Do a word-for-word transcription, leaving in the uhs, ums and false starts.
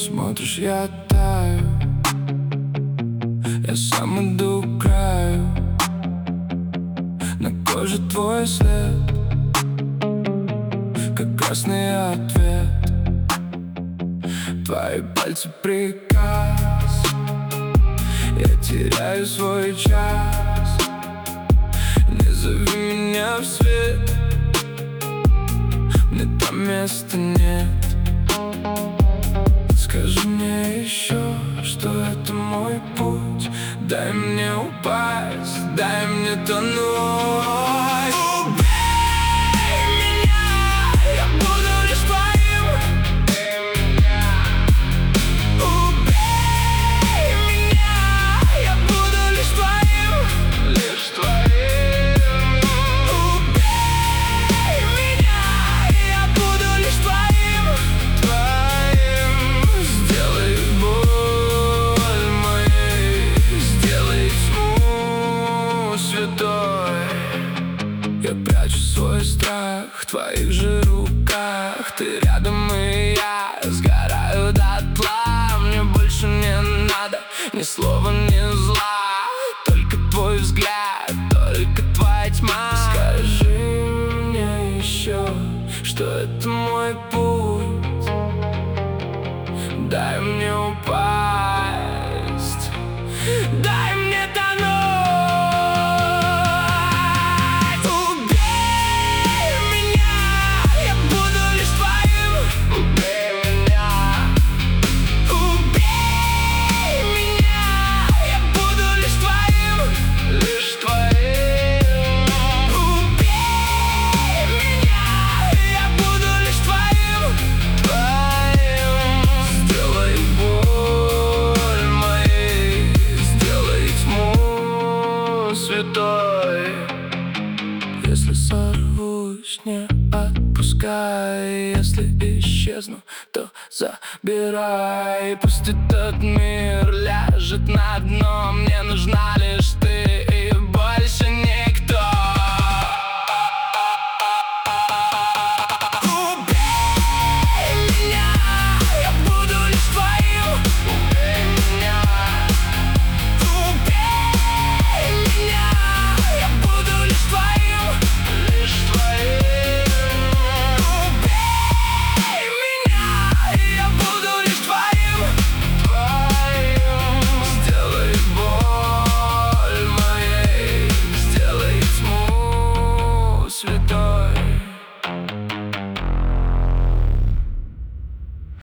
смотришь, я таю, я сам иду к краю. На коже твой след, как красный ответ. Твои пальцы приказ, я теряю свой час. Не зови меня в свет, мне там места нет. Скажи мне еще, что это мой путь. Дай мне упасть, дай мне тонуть. Я прячу свой страх в твоих же руках. Ты рядом, и я сгораю дотла. Мне больше не надо ни слова, ни зла, только твой взгляд, только твоя тьма. Скажи мне еще, что это мой путь. Дай мне упасть, дай мне тонуть. Если сорвусь, не отпускай. Если исчезну, то забирай. Пусть этот мир ляжет на дно, мне нужна лишь ты.